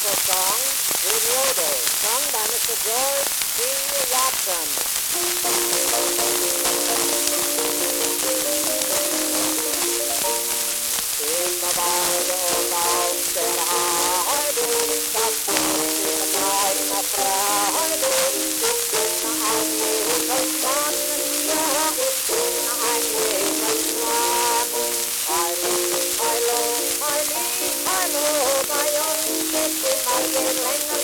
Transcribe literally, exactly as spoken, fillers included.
gospel song, In Lodo, sung by Mister George C. Watson. In the Bible, thou said, I do, the sun in the night, the Friday, it's in ein Leben Mann, ja, it's in ein Leben Mann. I live, I love, I live, I love, I own, it's in my